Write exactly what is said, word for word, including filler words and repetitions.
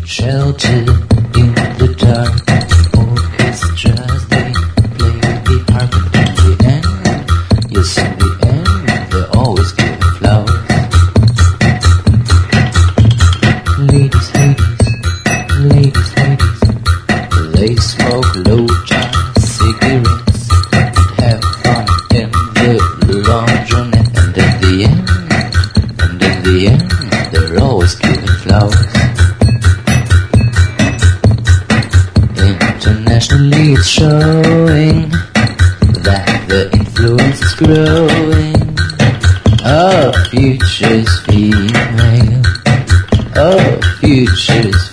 shelter in the dark. Orchestras, they play the harp. In the end, yes, in the end, they always give flowers. Ladies, ladies, ladies, ladies, they smoke low jar cigarettes and have fun in the laundrette. And in the end, and in the end, they're always giving flowers. Internationally it's showing that the influence is growing. Our future's female. Our future's